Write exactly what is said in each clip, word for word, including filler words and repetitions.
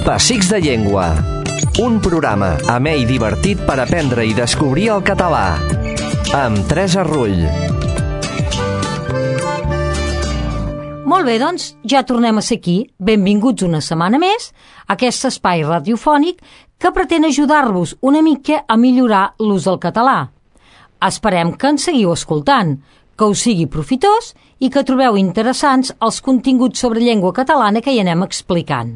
Pessics de Llengua, un programa amè i divertit per aprendre i descobrir el català, amb Teresa Rull. Molt bé, doncs, ja tornem a ser aquí. Benvinguts una setmana més a aquest espai radiofònic que pretén ajudar-vos una mica a millorar l'ús del català. Esperem que ens seguiu escoltant, que us sigui profitós i que trobeu interessants els continguts sobre llengua catalana que hi anem explicant.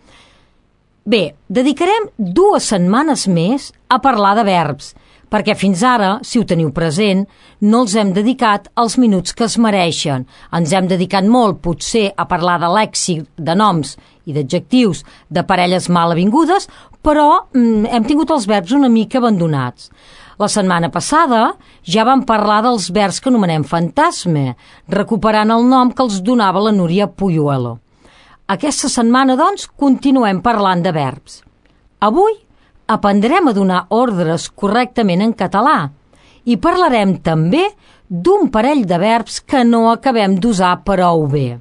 Bé, dedicarem dues setmanes més a parlar de verbs, perquè fins ara, si ho teniu present, no els hem dedicat els minuts que es mereixen. Ens hem dedicat molt, potser, a parlar de lèxic, de noms i d'adjectius de parelles mal avingudes, però mm, hem tingut els verbs una mica abandonats. La setmana passada ja vam parlar dels verbs que anomenem fantasma, recuperant el nom que els donava la Núria Puyuelo. Aquesta setmana, doncs, continuem parlant de verbs. Avui aprendrem a donar ordres correctament en català i parlarem també d'un parell de verbs que no acabem d'usar prou bé.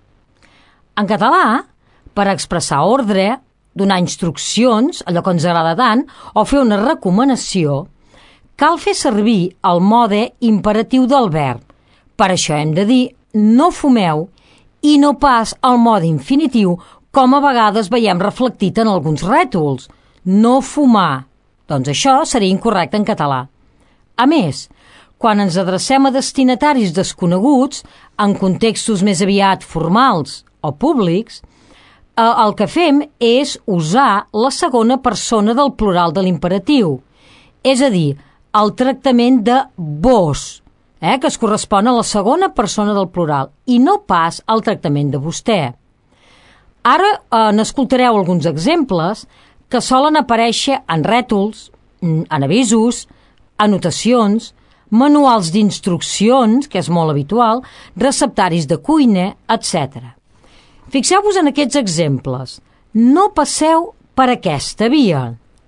En català, per expressar ordre, donar instruccions, allò que ens agrada tant, o fer una recomanació, cal fer servir el mode imperatiu del verb. Per això hem de dir no fumeu i no pas el mode infinitiu, com a vegades veiem reflectit en alguns rètols. No fumar. Doncs això seria incorrecte en català. A més, quan ens adrecem a destinataris desconeguts, en contextos més aviat formals o públics, el que fem és usar la segona persona del plural de l'imperatiu, és a dir, el tractament de vos, eh, que es correspon a la segona persona del plural, i no pas al tractament de vostè. Ara eh, n'escoltareu alguns exemples que solen aparèixer en rètols, en avisos, anotacions, manuals d'instruccions, que és molt habitual, receptaris de cuina, etcètera. Fixeu-vos en aquests exemples. No passeu per aquesta via.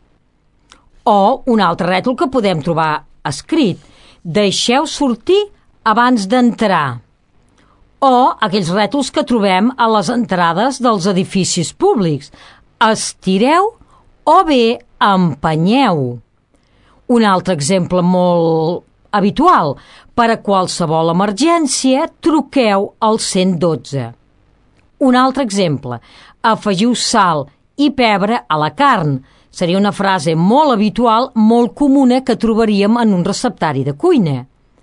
O un altre rètol que podem trobar escrit. Deixeu sortir abans d'entrar. O aquells rètols que trobem a les entrades dels edificis públics. Estireu o bé empenyeu. Un altre exemple molt habitual. Per a qualsevol emergència, truqueu al cent dotze. Un altre exemple. Afegiu sal i pebre a la carn. Seria una frase molt habitual, molt comuna, que trobaríem en un receptari de cuina.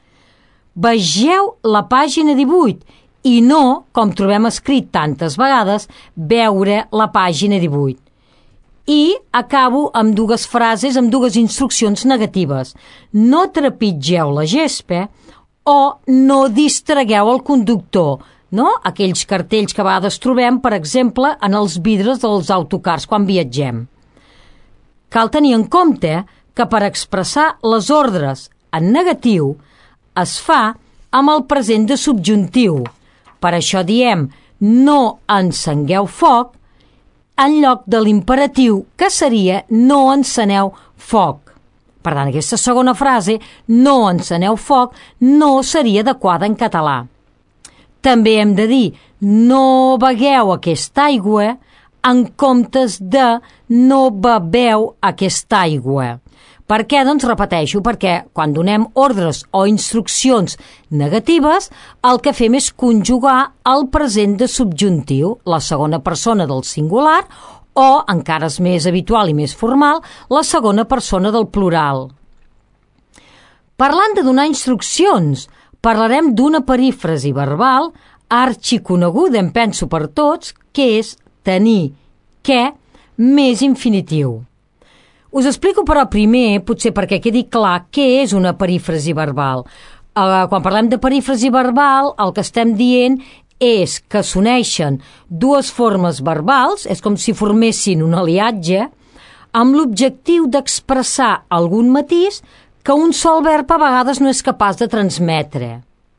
Vegeu la pàgina divuit i no, com trobem escrit tantes vegades, veure la pàgina divuit. I acabo amb dues frases, amb dues instruccions negatives. No trepitgeu la gespa o no distragueu el conductor, no? Aquells cartells que a vegades trobem, per exemple, en els vidres dels autocars quan viatgem. Cal tenir en compte que per expressar les ordres en negatiu es fa amb el present de subjuntiu. Per això diem no encengueu foc en lloc de l'imperatiu, que seria no enceneu foc. Per tant, aquesta segona frase, no enceneu foc, no seria adequada en català. També hem de dir no begueu aquesta aigua en comptes de no beveu aquesta aigua. Per què? Doncs repeteixo, perquè quan donem ordres o instruccions negatives, el que fem és conjugar el present de subjuntiu, la segona persona del singular, o, encara és més habitual i més formal, la segona persona del plural. Parlant de donar instruccions, parlarem d'una perífrasi verbal arxiconeguda, em penso per tots, que és tenir què més infinitiu. Us explico però primer, potser perquè quedi clar, què és una perífrasi verbal. Uh, quan parlem de perífrasi verbal, el que estem dient és que s'uneixen dues formes verbals, és com si formessin un aliatge, amb l'objectiu d'expressar algun matís que un sol verb a vegades no és capaç de transmetre.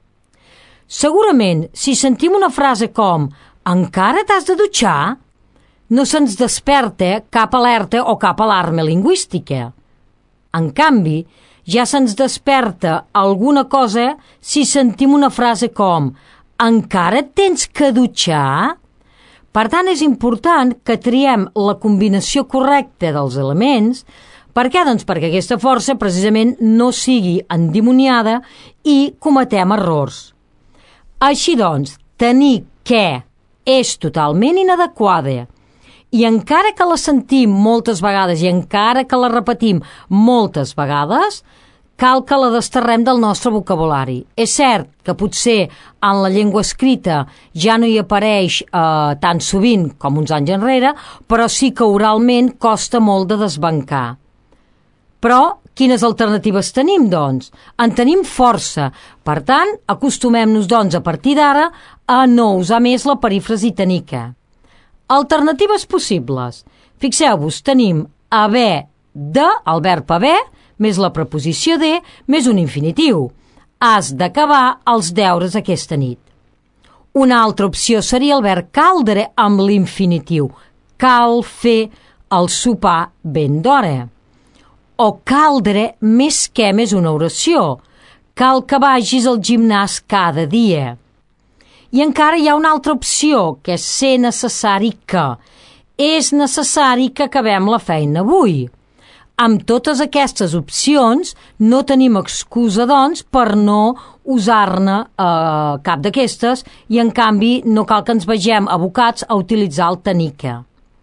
Segurament, si sentim una frase com «encara t'has de dutxar?», no se'ns desperta cap alerta o cap alarma lingüística. En canvi, ja se'ns desperta alguna cosa si sentim una frase com «encara et tens que dutxar?», Per tant, és important que triem la combinació correcta dels elements. Per què? Doncs perquè aquesta força precisament no sigui endimoniada i cometem errors. Així doncs, tenir que és totalment inadequada i encara que la sentim moltes vegades i encara que la repetim moltes vegades, cal que la desterrem del nostre vocabulari. És cert que potser en la llengua escrita ja no hi apareix eh, tan sovint com uns anys enrere, però sí que oralment costa molt de desbancar. Però quines alternatives tenim, doncs? En tenim força. Per tant, acostumem-nos, doncs, a partir d'ara a no usar més la perífrasi tenica. Alternatives possibles. Fixeu-vos, tenim haver de, el verb haver, més la preposició de, més un infinitiu. Has d'acabar els deures aquesta nit. Una altra opció seria el verb caldre amb l'infinitiu. Cal fer el sopar ben d'hora. O caldre més que més una oració. Cal que vagis al gimnàs cada dia. I encara hi ha una altra opció, que és ser necessari que. És necessari que acabem la feina avui. Amb totes aquestes opcions no tenim excusa, doncs, per no usar-ne eh, cap d'aquestes i, en canvi, no cal que ens vegem abocats a utilitzar el tenir que.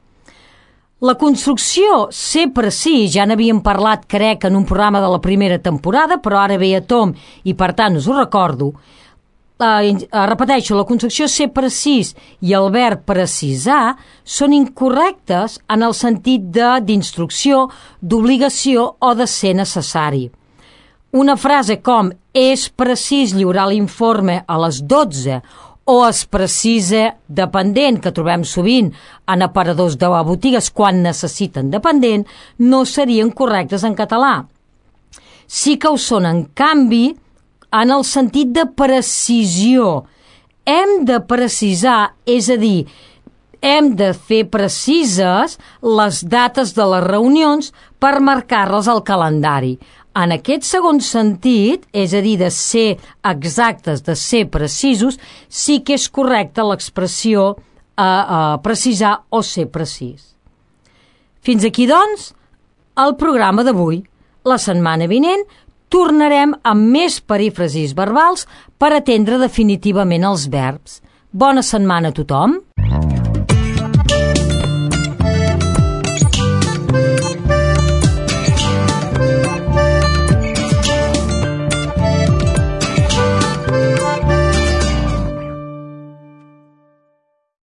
La construcció ser precís, ja n'havíem parlat, crec, en un programa de la primera temporada, però ara ve a tom i, per tant, us ho recordo. Uh, repeteixo, la construcció ser precís i el verb precisar són incorrectes en el sentit d'instrucció, d'obligació o de ser necessari. Una frase com és precís lliurar l'informe a les dotze o es precisa dependent, que trobem sovint en aparadors de botigues quan necessiten dependent, no serien correctes en català. Sí que ho són, en canvi, en el sentit de precisió. Hem de precisar, és a dir, hem de fer precises les dates de les reunions per marcar-les al calendari. En aquest segon sentit, és a dir, de ser exactes, de ser precisos, sí que és correcta l'expressió eh, eh, precisar o ser precís. Fins aquí, doncs, el programa d'avui. La setmana vinent tornarem amb més perífrasis verbals per atendre definitivament els verbs. Bona setmana a tothom!